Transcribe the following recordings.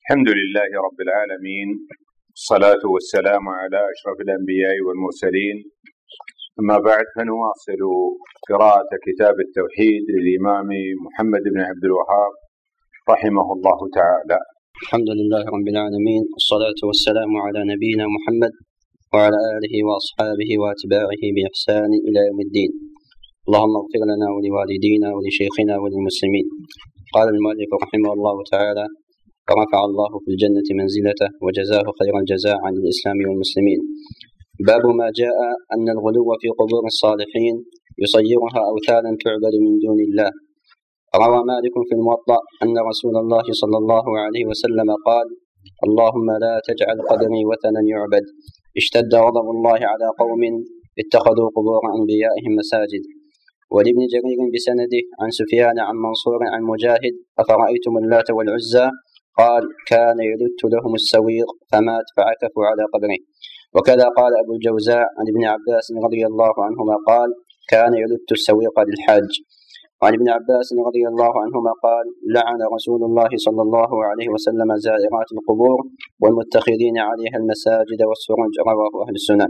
الحمد لله رب العالمين، الصلاة والسلام على أشرف الأنبياء والمرسلين. أما بعد، فنواصل قراءة كتاب التوحيد للإمام محمد بن عبد الوهاب رحمه الله تعالى. الحمد لله رب العالمين، والصلاة والسلام على نبينا محمد وعلى آله وأصحابه وأتباعه بإحسان إلى يوم الدين. اللهم اغفر لنا ولوالدينا ولشيخنا وللمسلمين. قال المؤلف رحمه الله تعالى: ورفع الله في الجنة منزلته وجزاه خير الجزاء عن الإسلام والمسلمين. باب ما جاء أن الغلو في قبور الصالحين يصيرها أوثانا تعبد من دون الله. روى مالك في الموطأ أن رسول الله صلى الله عليه وسلم قال: اللهم لا تجعل قبري وثنا يعبد. اشتد غضب الله على قوم اتخذوا قبور أنبيائهم مساجد. ولابن جرير بسنده عن سفيان عن منصور عن مجاهد: أفرأيتم اللات والعزى؟ قال: كان يلت لهم السويق فمات فعكفوا على قبره. وكذا قال أبو الجوزاء عن ابن عباس رضي الله عنهما قال: كان يلت السويق للحاج. وعن ابن عباس رضي الله عنهما قال: لعن رسول الله صلى الله عليه وسلم زائرات القبور والمتخذين عليها المساجد والسرج. رواه أهل السنن.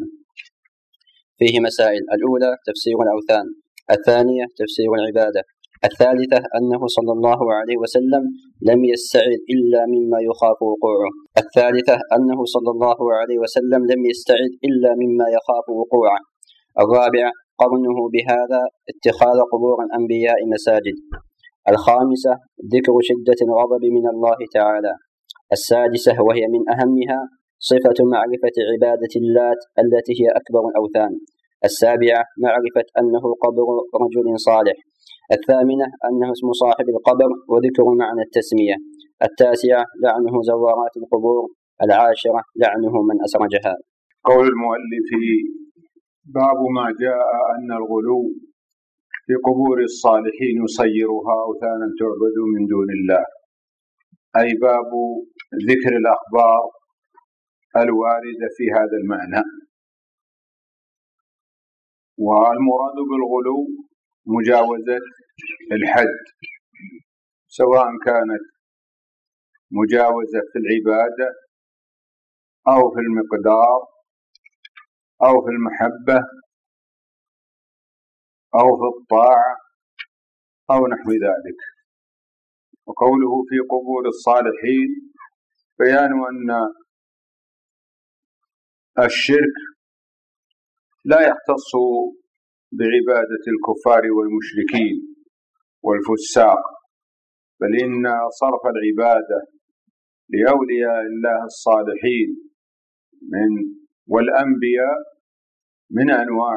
فيه مسائل: الأولى تفسير الأوثان، الثانية تفسير العبادة، الثالثة أنه صلى الله عليه وسلم لم يستعذ إلا مما يخاف وقوعه، الثالثة أنه صلى الله عليه وسلم لم يستعذ إلا مما يخاف وقوعه، الرابعة قرنه بهذا اتخاذ قبور الأنبياء مساجد، الخامسة ذكر شدة الغضب من الله تعالى، السادسة وهي من أهمها صفة معرفة عبادة اللات التي هي أكبر الأوثان، السابعة معرفة أنه قبر رجل صالح، الثامنة أنه اسم صاحب القبر وذكر معنى التسمية، التاسعة لعنه زوارات القبور، العاشرة لعنه من أسرجها. قول المؤلف: باب ما جاء أن الغلو في قبور الصالحين يصيرها أوثانا تعبد من دون الله، أي باب ذكر الأخبار الواردة في هذا المعنى. والمراد بالغلو مجاوزة الحد، سواء كانت مجاوزة في العبادة أو في المقدار أو في المحبة أو في الطاعة أو نحو ذلك. وقوله في قبور الصالحين بيان أن الشرك لا يختص بعبادة الكفار والمشركين والفساق، بل إن صرف العبادة لأولياء الله الصالحين والأنبياء من أنواع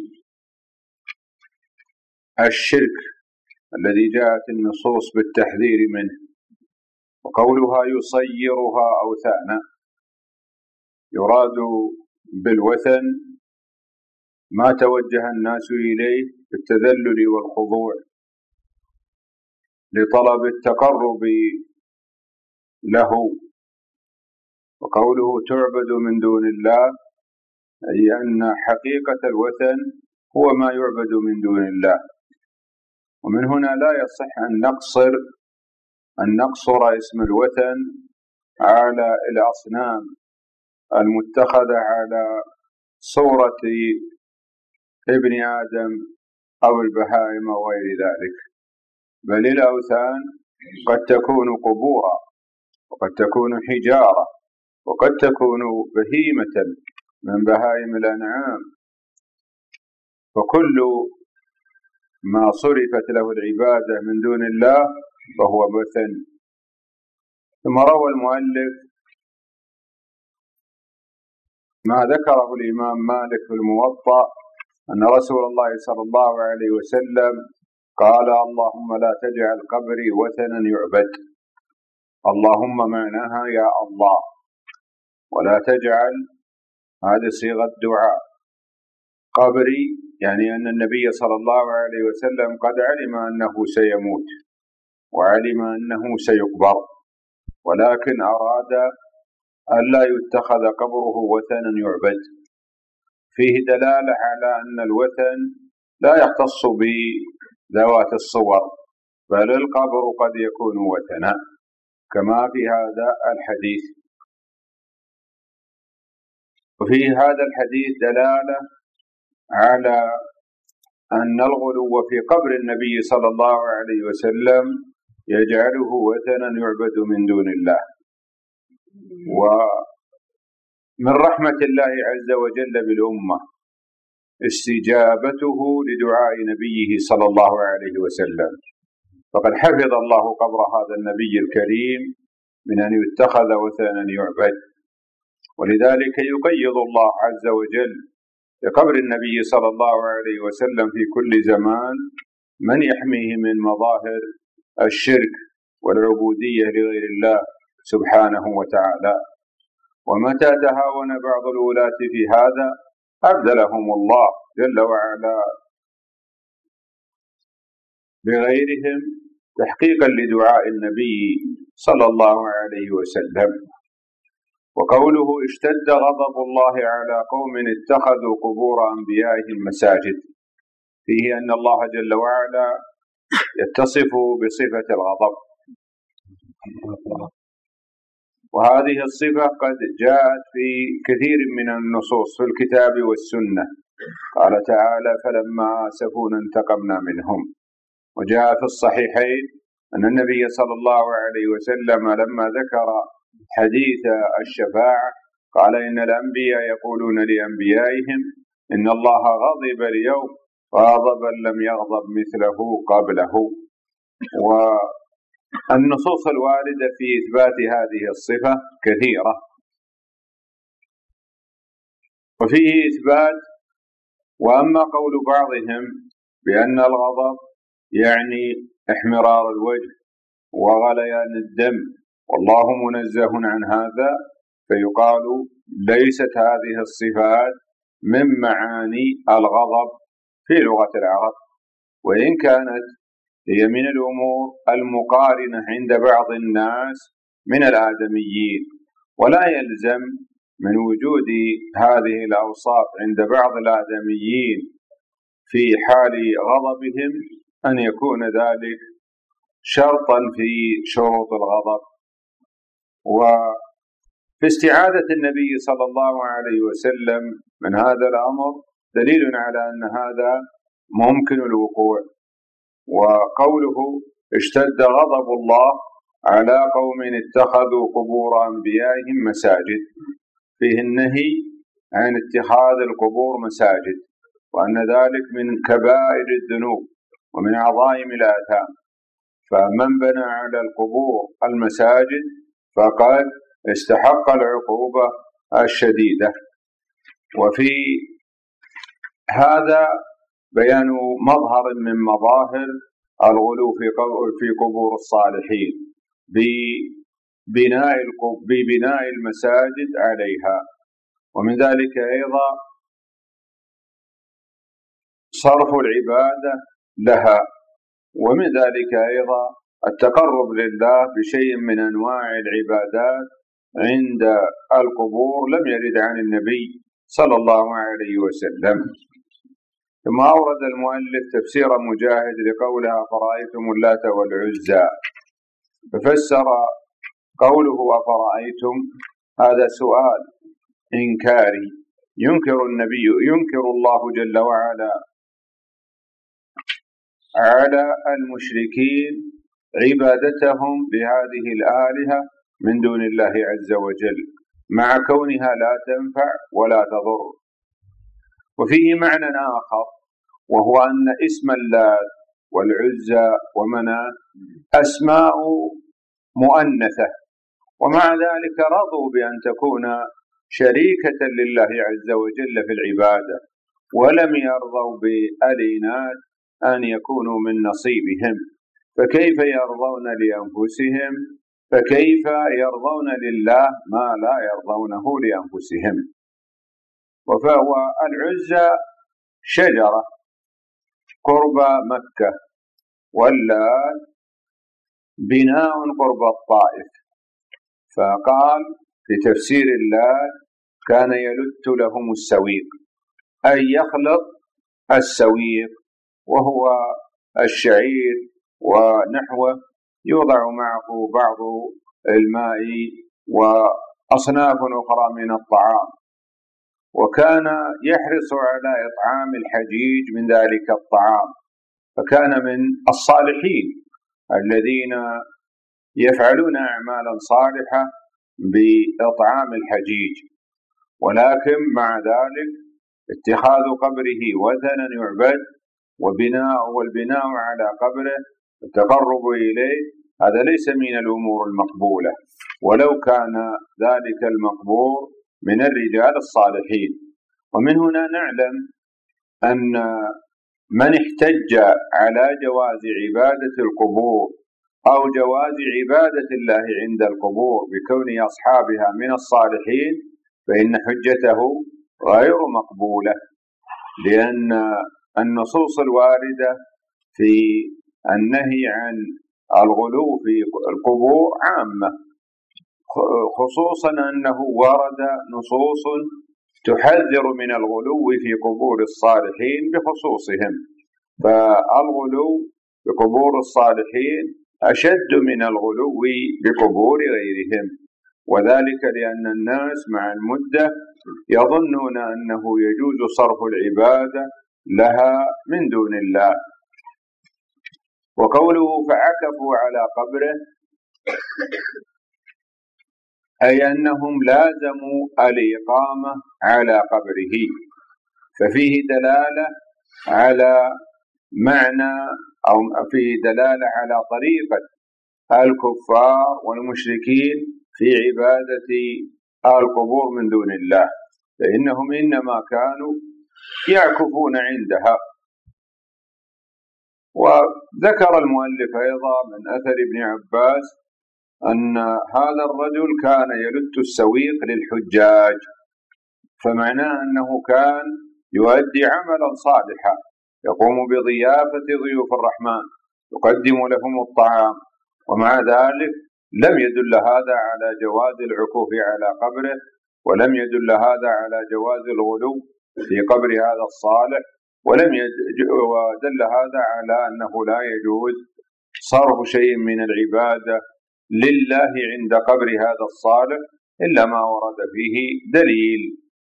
الشرك الذي جاءت النصوص بالتحذير منه. وقولها يصيرها أوثانا، يراد بالوثن ما توجه الناس إليه بالتذلل والخضوع لطلب التقرب له. وقوله تعبد من دون الله، أي أن حقيقة الوثن هو ما يعبد من دون الله. ومن هنا لا يصح أن نقصر اسم الوثن على الأصنام المتخذة على صورة ابن آدم أو البهائم أو غير ذلك، بل الأوثان قد تكون قبورا، وقد تكون حجارة، وقد تكون بهيمة من بهائم الأنعام، فكل ما صرفت له العبادة من دون الله فهو وثن. ثم روى المؤلف ما ذكره الإمام مالك في الموطأ أن رسول الله صلى الله عليه وسلم قال: اللهم لا تجعل قبري وثنا يعبد. اللهم معناها يا الله، ولا تجعل هذه صيغة دعاء. قبري يعني أن النبي صلى الله عليه وسلم قد علم أنه سيموت وعلم أنه سيقبر، ولكن أراد ألا يتخذ قبره وثنا يعبد. فيه دلالة على أن الوثن لا يختص بذوات الصور، بل القبر قد يكون وثنا، كما في هذا الحديث. وفي هذا الحديث دلالة على أن الغلو في قبر النبي صلى الله عليه وسلم يجعله وثنا يعبد من دون الله. ومن رحمة الله عز وجل بالأمة استجابته لدعاء نبيه صلى الله عليه وسلم، فقد حفظ الله قبر هذا النبي الكريم من أن يتخذ وثنا يعبد، ولذلك يقيض الله عز وجل لقبر النبي صلى الله عليه وسلم في كل زمان من يحميه من مظاهر الشرك والعبودية لغير الله سبحانه وتعالى. ومتى تهاون بعض الولاة في هذا أبدلهم الله جل وعلا بغيرهم تحقيقا لدعاء النبي صلى الله عليه وسلم. وقوله اشتد غضب الله على قوم اتخذوا قبور أنبيائهم مساجد، فيه أن الله جل وعلا يتصف بصفة الغضب، وهذه الصفة قد جاءت في كثير من النصوص في الكتاب والسنة. قال تعالى فلما آسفونا انتقمنا منهم. وجاء في الصحيحين أن النبي صلى الله عليه وسلم لما ذكر حديث الشفاعة قال إن الأنبياء يقولون لأنبيائهم إن الله غضب اليوم غضبا لم يغضب مثله قبله. والنصوص الواردة في إثبات هذه الصفة كثيرة، وفيه إثبات. وأما قول بعضهم بأن الغضب يعني احمرار الوجه وغليان الدم والله منزه عن هذا، فيقال ليست هذه الصفات من معاني الغضب في لغة العرب، وإن كانت هي من الأمور المقارنة عند بعض الناس من الآدميين، ولا يلزم من وجود هذه الأوصاف عند بعض الآدميين في حال غضبهم أن يكون ذلك شرطا في شروط الغضب. وفي استعاذة النبي صلى الله عليه وسلم من هذا الأمر دليل على أن هذا ممكن الوقوع. وقوله اشتد غضب الله على قوم اتخذوا قبور أنبيائهم مساجد، فيه النهي عن اتخاذ القبور مساجد، وأن ذلك من كبائر الذنوب ومن عظائم الآثام، فمن بنى على القبور المساجد فقد استحق العقوبة الشديدة. وفي هذا بيان مظهر من مظاهر الغلو في قبور الصالحين ببناء المساجد عليها. ومن ذلك أيضا صرف العبادة لها، ومن ذلك أيضا التقرب لله بشيء من أنواع العبادات عند القبور لم يرد عن النبي صلى الله عليه وسلم. ثم أورد المؤلف تفسير مجاهد لقولها أفرأيتم اللات والعزى، ففسر قوله أفرأيتم هذا سؤال إنكاري، ينكر الله جل وعلا على المشركين عبادتهم لهذه الآلهة من دون الله عز وجل مع كونها لا تنفع ولا تضر. وفيه معنى آخر، وهو أن اسم اللات والعزى ومناة أسماء مؤنثة، ومع ذلك رضوا بأن تكون شريكة لله عز وجل في العبادة، ولم يرضوا بالإناث أن يكونوا من نصيبهم، فكيف يرضون لأنفسهم؟ فكيف يرضون لله ما لا يرضونه لأنفسهم؟ وفهو العزى شجرة قرب مكة، واللات بناء قرب الطائف. فقال في تفسير اللات كان يلت لهم السويق، أي يخلط السويق وهو الشعير ونحوه، يوضع معه بعض الماء وأصناف أخرى من الطعام، وكان يحرص على إطعام الحجيج من ذلك الطعام، فكان من الصالحين الذين يفعلون أعمالا صالحة بإطعام الحجيج. ولكن مع ذلك اتخاذ قبره وثنا يعبد والبناء على قبره التقرب إليه، هذا ليس من الأمور المقبولة، ولو كان ذلك المقبول من الرجال الصالحين. ومن هنا نعلم أن من احتج على جواز عبادة القبور أو جواز عبادة الله عند القبور بكون أصحابها من الصالحين فإن حجته غير مقبولة، لأن النصوص الواردة في النهي عن الغلو في القبور عامة، خصوصا أنه ورد نصوص تحذر من الغلو في قبور الصالحين بخصوصهم، فالغلو بقبور الصالحين أشد من الغلو بقبور غيرهم، وذلك لأن الناس مع المدة يظنون أنه يجوز صرف العبادة لها من دون الله. وقوله فعكفوا على قبره أي أنهم لازموا الإقامة على قبره، ففيه دلالة على معنى أو فيه دلالة على طريقة الكفار والمشركين في عبادة القبور من دون الله، فإنهم إنما كانوا يعكفون عندها. وذكر المؤلف أيضا من أثر ابن عباس أن هذا الرجل كان يلت السويق للحجاج، فمعناه أنه كان يؤدي عملا صالحا، يقوم بضيافة ضيوف الرحمن، يقدم لهم الطعام، ومع ذلك لم يدل هذا على جواز العكوف على قبره، ولم يدل هذا على جواز الغلو في قبر هذا الصالح، ودل هذا على أنه لا يجوز صرف شيء من العبادة لله عند قبر هذا الصالح إلا ما ورد فيه دليل.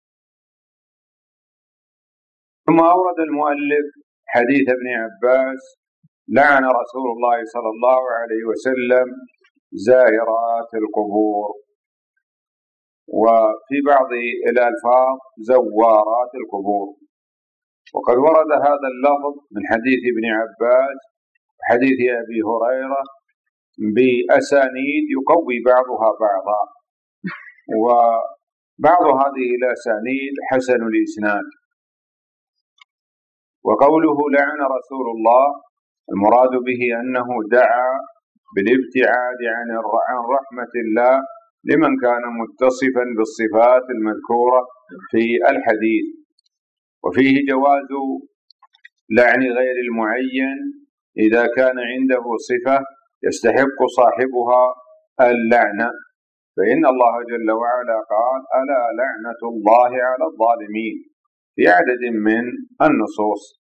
ثم أورد المؤلف حديث ابن عباس: لعن رسول الله صلى الله عليه وسلم زائرات القبور، وفي بعض الألفاظ زوارات القبور. وقد ورد هذا اللفظ من حديث ابن عباس وحديث أبي هريرة بأسانيد يقوي بعضها بعضا، وبعض هذه الأسانيد حسن الإسناد. وقوله لعن رسول الله المراد به أنه دعا بالابتعاد عن رحمة الله لمن كان متصفا بالصفات المذكورة في الحديث. وفيه جواز لعن غير المعين إذا كان عنده صفة يستحق صاحبها اللعنة، فإن الله جل وعلا قال: ألا لعنة الله على الظالمين في عدد من النصوص.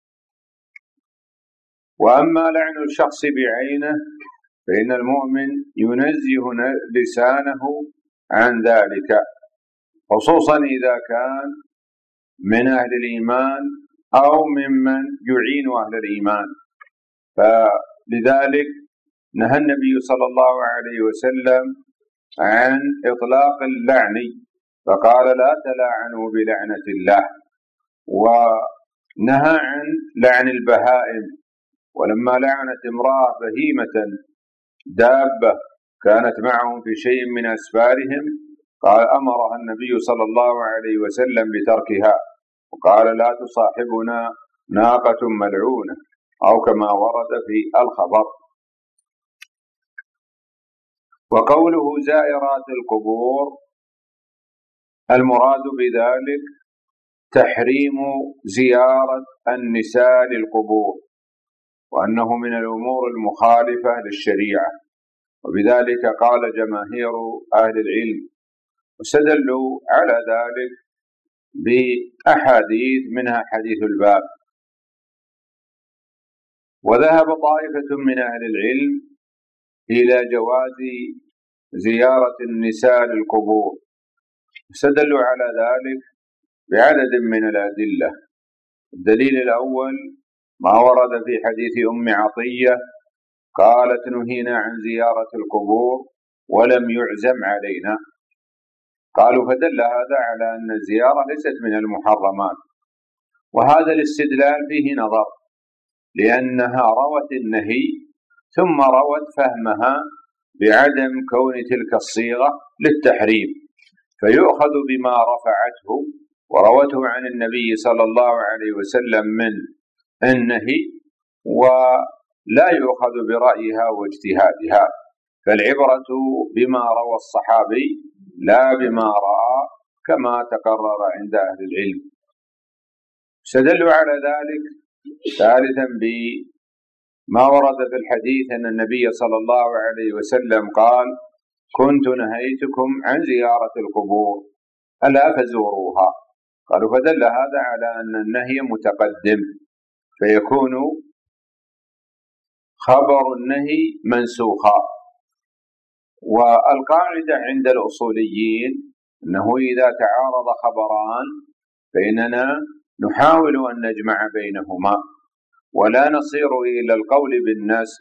وأما لعن الشخص بعينه فإن المؤمن ينزه لسانه عن ذلك، خصوصا إذا كان من أهل الإيمان أو ممن يعين أهل الإيمان، فلذلك نهى النبي صلى الله عليه وسلم عن إطلاق اللعن، فقال: لا تلاعنوا بلعنة الله. ونهى عن لعن البهائم، ولما لعنت امرأة بهيمة دابة كانت معهم في شيء من أسفارهم قال أمرها النبي صلى الله عليه وسلم بتركها، وقال: لا تصاحبنا ناقة ملعونة، أو كما ورد في الخبر. وقوله زائرات القبور المراد بذلك تحريم زيارة النساء للقبور، وأنه من الأمور المخالفة للشريعة، وبذلك قال جماهير أهل العلم، واستدلوا على ذلك بأحاديث منها حديث الباب. وذهب طائفة من أهل العلم إلى جواز زيارة النساء للقبور. استدلوا على ذلك بعدد من الأدلة. الدليل الأول ما ورد في حديث أم عطية قالت نهينا عن زيارة القبور ولم يعزم علينا. قالوا فدل هذا على أن الزيارة ليست من المحرمات، وهذا الاستدلال فيه نظر، لأنها روت النهي ثم روت فهمها بعدم كون تلك الصيغة للتحريم، فيؤخذ بما رفعته وروته عن النبي صلى الله عليه وسلم من النهي، ولا يؤخذ برأيها واجتهادها، فالعبرة بما روى الصحابي لا بما رأى كما تقرر عند أهل العلم. استدلوا على ذلك ثالثا بما ورد في الحديث أن النبي صلى الله عليه وسلم قال كنت نهيتكم عن زيارة القبور ألا فزوروها. قالوا فدل هذا على أن النهي متقدم، فيكون خبر النهي منسوخا. والقاعدة عند الأصوليين أنه إذا تعارض خبران فإننا نحاول أن نجمع بينهما، ولا نصير إلى القول بالنسخ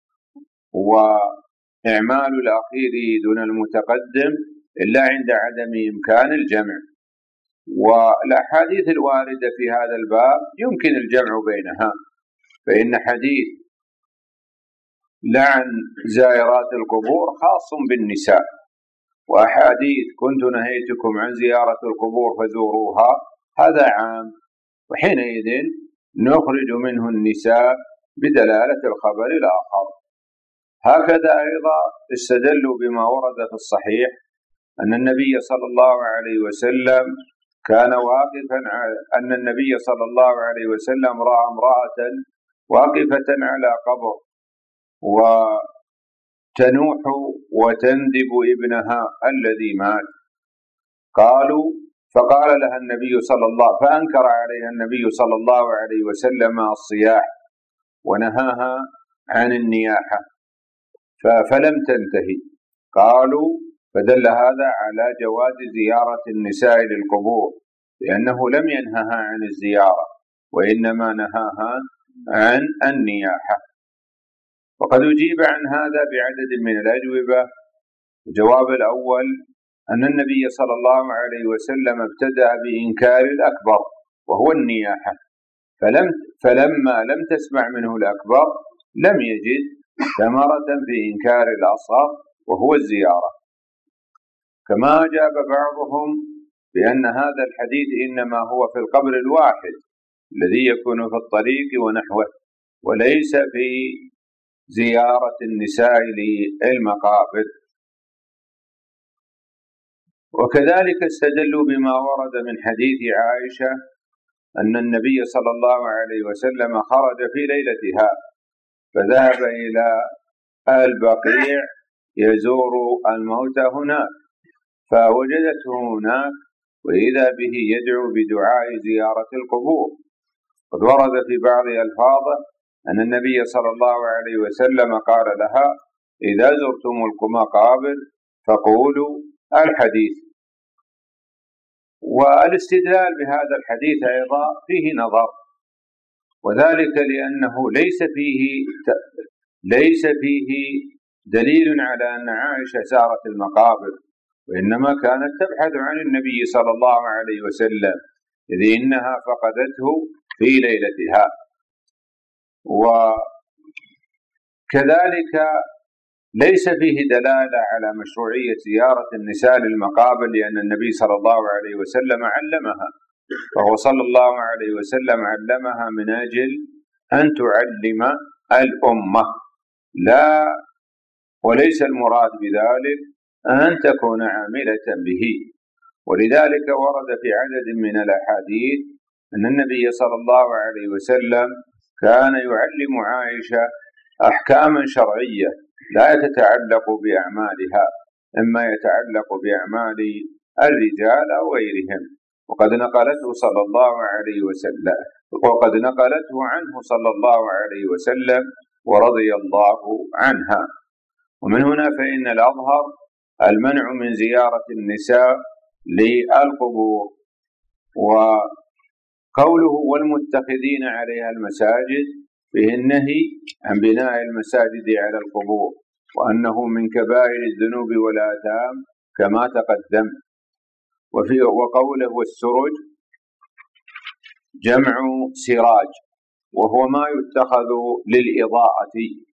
وإعمال الأخير دون المتقدم إلا عند عدم إمكان الجمع. والأحاديث الواردة في هذا الباب يمكن الجمع بينها، فإن حديث لعن زائرات القبور خاص بالنساء، وأحاديث كنت نهيتكم عن زيارة القبور فزوروها هذا عام، وحينئذ نخرج منه النساء بدلالة الخبر الآخر. هكذا أيضا استدلوا بما ورد في الصحيح أن النبي صلى الله عليه وسلم كان واقفا أن النبي صلى الله عليه وسلم رأى امرأة واقفة على قبر وتنوح وتندب ابنها الذي مات. قالوا فقال لها النبي فأنكر عليها النبي صلى الله عليه وسلم الصياح ونهاها عن النياحة فلم تنتهي. قالوا فدل هذا على جواز زيارة النساء للقبور، لأنه لم ينهها عن الزيارة وإنما نهاها عن النياحة. وقد أجيب عن هذا بعدد من الأجوبة. الجواب الأول أن النبي صلى الله عليه وسلم ابتدأ بإنكار الأكبر وهو النياحة، فلما لم تسمع منه الأكبر لم يجد ثمرة في إنكار الأصغر وهو الزيارة. كما أجاب بعضهم بأن هذا الحديث إنما هو في القبر الواحد الذي يكون في الطريق ونحوه، وليس في زيارة النساء للمقابر. وكذلك استدلوا بما ورد من حديث عائشة أن النبي صلى الله عليه وسلم خرج في ليلتها فذهب إلى البقيع يزور الموتى هناك، فوجدته هناك وإذا به يدعو بدعاء زيارة القبور. قد ورد في بعض ألفاظه أن النبي صلى الله عليه وسلم قال لها إذا زرتم المقابر فقولوا الحديث. والاستدلال بهذا الحديث أيضا فيه نظر، وذلك لأنه ليس فيه دليل على أن عائشة زارت المقابر، وإنما كانت تبحث عن النبي صلى الله عليه وسلم إذ إنها فقدته في ليلتها. وكذلك ليس فيه دلالة على مشروعية زيارة النساء للمقابر، لأن النبي صلى الله عليه وسلم علمها، فهو صلى الله عليه وسلم علمها من أجل أن تعلم الأمة، وليس المراد بذلك أن تكون عاملة به. ولذلك ورد في عدد من الأحاديث أن النبي صلى الله عليه وسلم كان يعلم عائشة أحكاما شرعية لا تتعلق بأعمالها، إما يتعلق بأعمال الرجال أو غيرهم، وقد نقلته عنه صلى الله عليه وسلم ورضي الله عنها. ومن هنا فإن الأظهر المنع من زيارة النساء للقبور. وقوله والمتخذين عليها المساجد فيه النهي عن بناء المساجد على القبور، وأنه من كبائر الذنوب والآثام كما تقدم. وقوله والسرج جمع سراج، وهو ما يتخذ للإضاءة.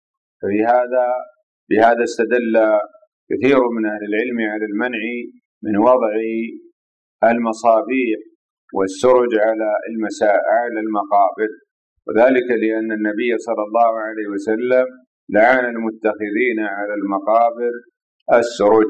بهذا استدل كثير من أهل العلم على المنع من وضع المصابيح والسرج على المقابر، وذلك لأن النبي صلى الله عليه وسلم لعن المتخذين على المقابر السرج.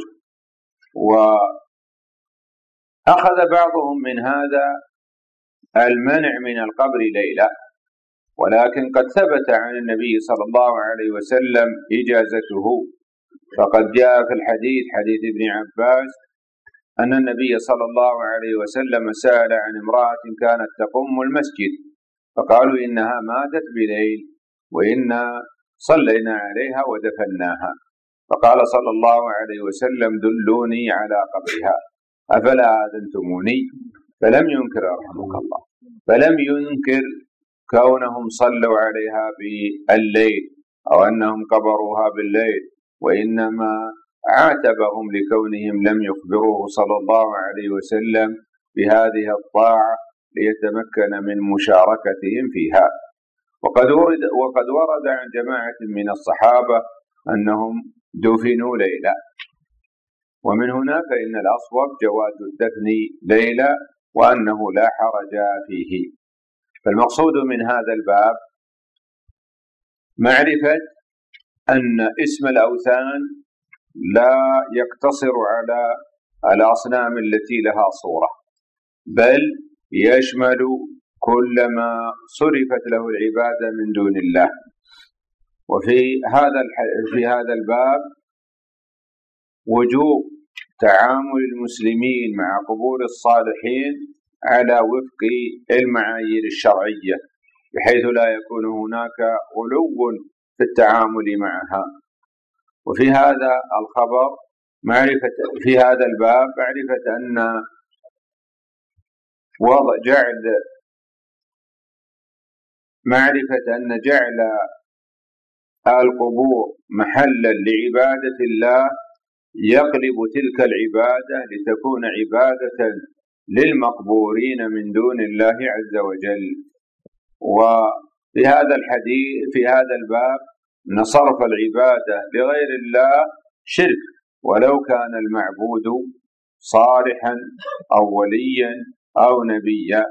وأخذ بعضهم من هذا المنع من القبر ليلة، ولكن قد ثبت عن النبي صلى الله عليه وسلم إجازته، فقد جاء في الحديث حديث ابن عباس أن النبي صلى الله عليه وسلم سأل عن امرأة كانت تقوم المسجد، فقالوا إنها ماتت بليل وإنا صلينا عليها ودفناها، فقال صلى الله عليه وسلم دلوني على قبرها أفلا آذنتموني، فلم ينكر رحمك الله، فلم ينكر كونهم صلوا عليها بالليل أو أنهم قبروها بالليل، وإنما عاتبهم لكونهم لم يخبروه صلى الله عليه وسلم بهذه الطاعة ليتمكن من مشاركتهم فيها. وقد ورد عن جماعة من الصحابة أنهم دفنوا ليلا، ومن هنا فإن الأصوب جواز الدفن ليلا وأنه لا حرج فيه. فالمقصود من هذا الباب معرفة أن اسم الأوثان لا يقتصر على الأصنام التي لها صورة، بل يشمل كل ما صرفت له العبادة من دون الله. وفي هذا الباب وجوب تعامل المسلمين مع قبور الصالحين على وفق المعايير الشرعية، بحيث لا يكون هناك غلو في التعامل معها. وفي هذا الخبر في هذا الباب معرفة أن جعل القبور محلا لعبادة الله يقلب تلك العبادة لتكون عبادة للمقبورين من دون الله عز وجل. وفي هذا الحديث في هذا الباب أن صرف العبادة لغير الله شرك، ولو كان المعبود صالحا أو وليا أو نبيا.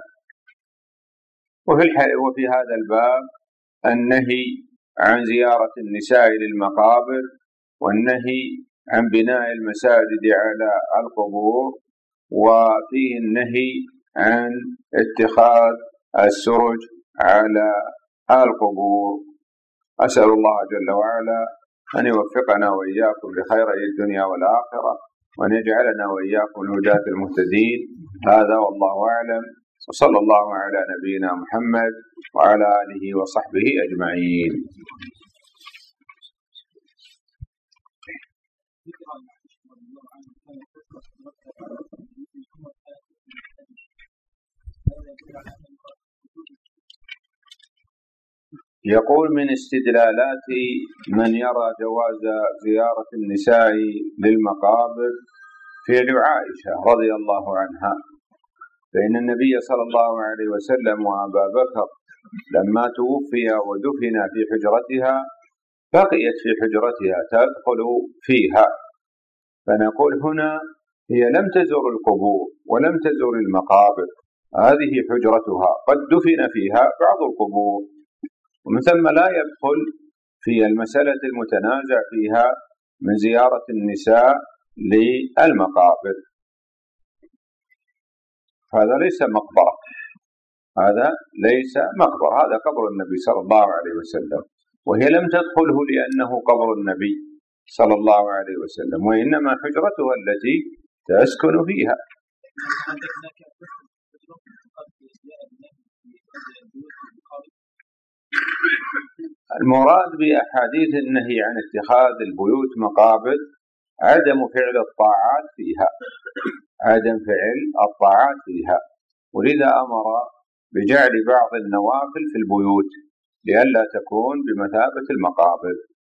وفي هذا الباب النهي عن زيارة النساء للمقابر، والنهي عن بناء المساجد على القبور، وفيه النهي عن اتخاذ السرج على القبور. أسأل الله جل وعلا أن يوفقنا وإياكم لخيري الدنيا والآخرة، وأن يجعلنا وإياكم الهداة المهتدين. هذا والله أعلم، وصلى الله على نبينا محمد وعلى آله وصحبه أجمعين. يقول من استدلالات من يرى جواز زيارة النساء للمقابر فعل عائشة رضي الله عنها، فإن النبي صلى الله عليه وسلم وأبا بكر لما توفي ودفن في حجرتها بقيت في حجرتها تدخل فيها، فنقول هنا هي لم تزر القبور ولم تزر المقابر، هذه حجرتها قد دفن فيها بعض القبور، ومن ثم لا يدخل في المسألة المتنازع فيها من زيارة النساء للمقابر. هذا ليس مقبرة، هذا قبر النبي صلى الله عليه وسلم، وهي لم تدخله لأنه قبر النبي صلى الله عليه وسلم، وإنما حجرتها التي تسكن فيها. المراد بأحاديث النهي عن اتخاذ البيوت مقابر عدم فعل الطاعات فيها، عدم فعل الطاعات فيها. ولذا أمر بجعل بعض النوافل في البيوت لئلا تكون بمثابة المقابر.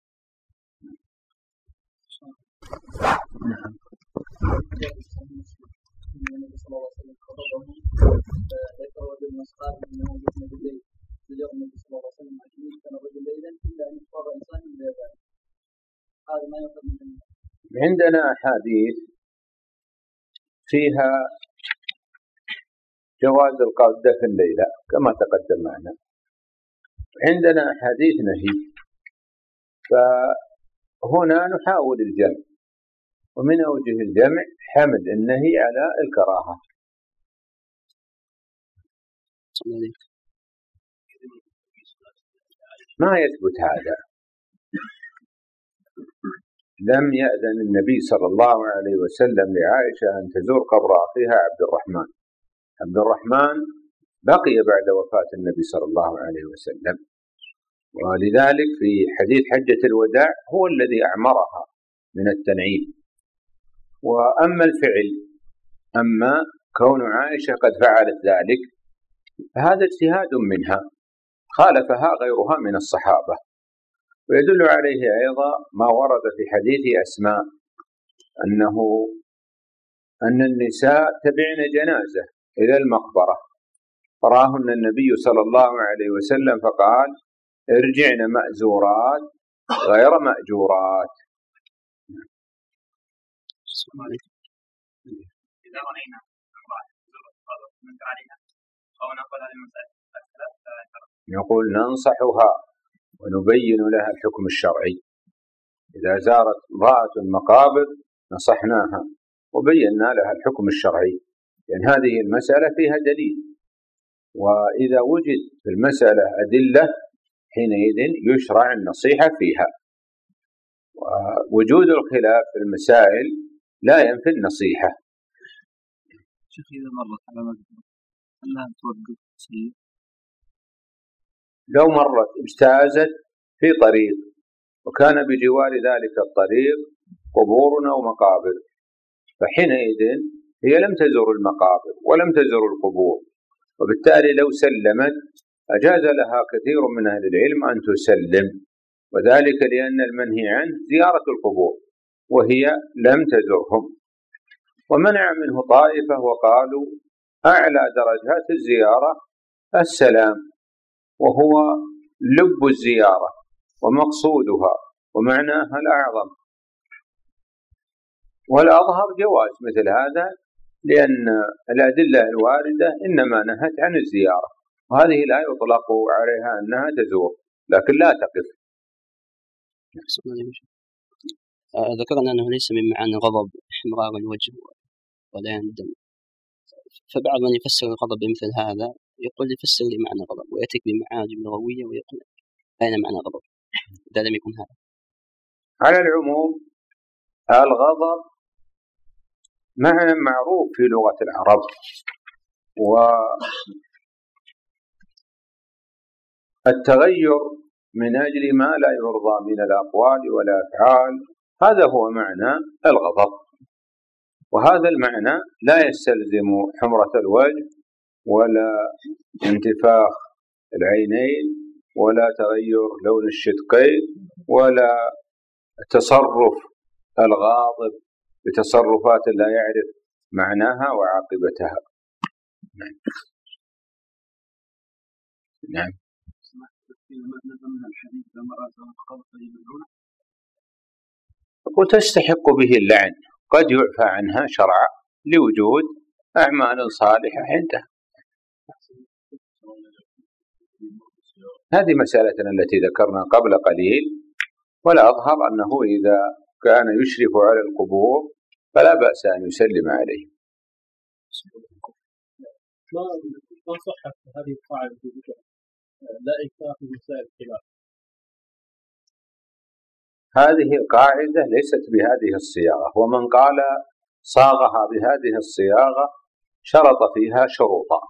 عندنا أحاديث فيها جواز القعدة في الليلة كما تقدم معنا، عندنا أحاديث نهي، فهنا نحاول الجمع، ومن أوجه الجمع حمل النهي على الكراهة. ما يثبت هذا، لم يأذن النبي صلى الله عليه وسلم لعائشة أن تزور قبر أخيها عبد الرحمن. عبد الرحمن بقي بعد وفاة النبي صلى الله عليه وسلم، ولذلك في حديث حجة الوداع هو الذي أعمرها من التنعيم. وأما الفعل، أما كون عائشة قد فعلت ذلك فهذا اجتهاد منها خالفها غيرها من الصحابة. ويدل عليه أيضا ما ورد في حديث أسماء أن النساء تبعن جنازة إلى المقبرة، فراهن النبي صلى الله عليه وسلم فقال: ارجعن مأزورات غير مأجورات. إذا رأينا من عليها أو نقل المسألة نقول ننصحها ونبين لها الحكم الشرعي. إذا زارت امرأة المقابر نصحناها وبينا لها الحكم الشرعي، لأن هذه المسألة فيها دليل، وإذا وجد في المسألة أدلة حينئذ يشرع النصيحة فيها. ووجود الخلاف في المسائل لا ينفي النصيحة. شيخ إذا مرت على مقبرة أنها توقف تصلي؟ لو مرت اجتازت في طريق وكان بجوار ذلك الطريق قبور أو مقابر، فحينئذ هي لم تزور المقابر ولم تزور القبور، وبالتالي لو سلمت أجاز لها كثير من أهل العلم أن تسلم، وذلك لأن المنهي عنه زيارة القبور وهي لم تزرهم. ومنع منه طائفة وقالوا أعلى درجات الزيارة السلام، وهو لب الزيارة ومقصودها ومعناها الأعظم. والأظهر جواز مثل هذا، لأن الأدلة الواردة إنما نهت عن الزيارة، وهذه لا يطلق عليها أنها تزور لكن لا تقف. ذكرنا أنه ليس من معاني الغضب احمرار الوجه وليان الدم، فبعض من يفسر الغضب بمثل هذا يقول يفسر لي معنى الغضب ويأتيك بمعاجم لغوية ويقول أين معنى الغضب إذا لم يكن هذا. على العموم الغضب معنى معروف في لغة العرب، والتغير من أجل ما لا يرضى من الأقوال والأفعال هذا هو معنى الغضب. وهذا المعنى لا يستلزم حمرة الوجه ولا انتفاخ العينين ولا تغير لون الشدقين ولا تصرف الغاضب بتصرفات لا يعرف معناها وعاقبتها. نعم. وتستحق به اللعن، قد يعفى عنها شرعا لوجود أعمال صالحة عنده. هذه مسألتنا التي ذكرنا قبل قليل، والأظهر أنه إذا كان يشرف على القبور فلا بأس أن يسلم عليه. ما صحت هذه القاعدة لا إكثار في مسائل الخلاف؟ هذه القاعدة ليست بهذه الصياغة، ومن قال صاغها بهذه الصياغة شرط فيها شروطا.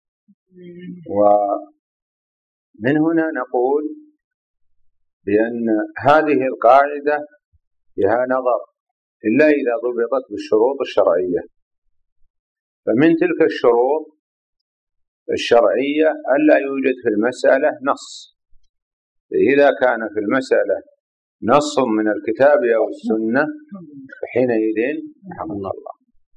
ومن هنا نقول بأن هذه القاعدة فيها نظر إلا إذا ضبطت بالشروط الشرعية. فمن تلك الشروط الشرعية ألا يوجد في المسألة نص. فإذا كان في المسألة نص من الكتاب أو السنة فحينئذ رحمه الله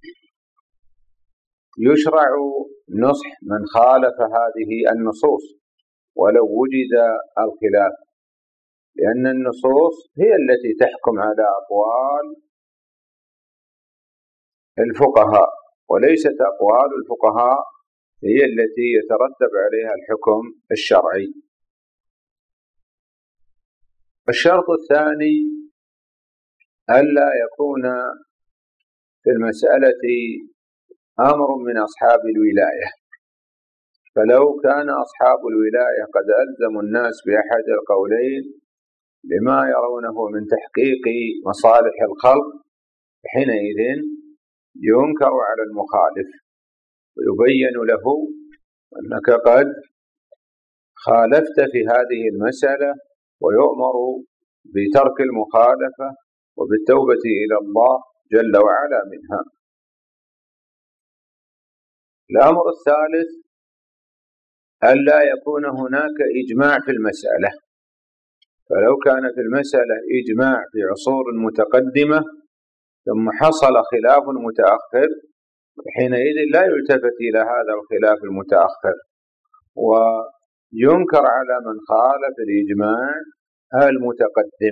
يشرع نصح من خالف هذه النصوص ولو وجد الخلاف، لأن النصوص هي التي تحكم على أقوال الفقهاء، وليست أقوال الفقهاء هي التي يترتب عليها الحكم الشرعي. الشرط الثاني ألا يكون في المسألة أمر من أصحاب الولاية، فلو كان أصحاب الولاية قد ألزموا الناس بأحد القولين لما يرونه من تحقيق مصالح الخلق حينئذ ينكر على المخالف ويبين له أنك قد خالفت في هذه المسألة، ويؤمر بترك المخالفة وبالتوبة إلى الله جل وعلا منها. الأمر الثالث ألا يكون هناك إجماع في المسألة، فلو كان في المسألة إجماع في عصور متقدمة ثم حصل خلاف متأخر حينئذ لا يلتفت إلى هذا الخلاف المتأخر وينكر على من خالف الإجماع المتقدم.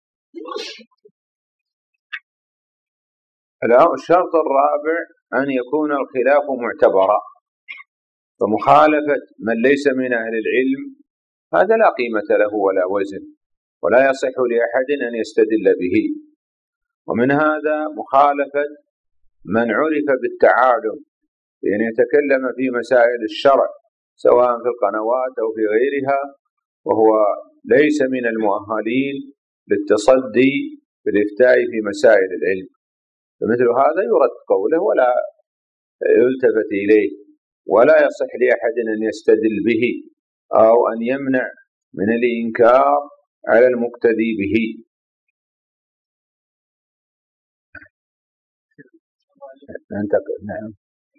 الشرط الرابع أن يكون الخلاف معتبرا، فمخالفة من ليس من أهل العلم هذا لا قيمة له ولا وزن ولا يصح لأحد أن يستدل به. ومن هذا مخالفة من عرف بالتعالم بأن يتكلم في مسائل الشرع سواء في القنوات أو في غيرها وهو ليس من المؤهلين للتصدي بالإفتاء في مسائل العلم، فمثل هذا يرد قوله ولا يلتفت إليه، ولا يصح لأحد أن يستدل به أو أن يمنع من الإنكار على المقتدي به. نعم.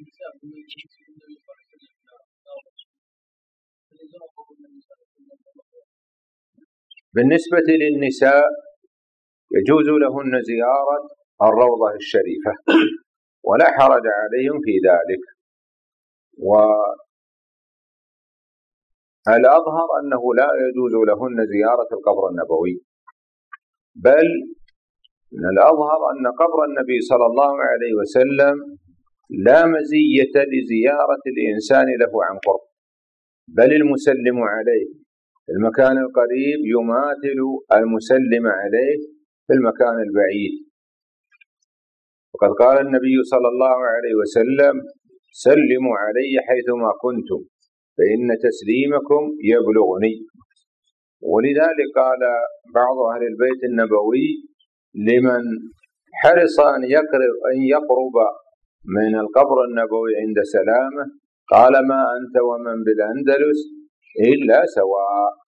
بالنسبة للنساء يجوز لهن زيارة الروضة الشريفة ولا حرج عليهم في ذلك، والأظهر أنه لا يجوز لهن زيارة القبر النبوي، بل إن الأظهر أن قبر النبي صلى الله عليه وسلم لا مزية لزيارة الإنسان له عن قرب، بل المسلم عليه في المكان القريب يماثل المسلم عليه في المكان البعيد. وقد قال النبي صلى الله عليه وسلم: سلموا علي حيثما كنتم فإن تسليمكم يبلغني. ولذلك قال بعض أهل البيت النبوي لمن حرص أن يقرب من القبر النبوي عند سلامه: قال ما أنت ومن بالأندلس إلا سواء.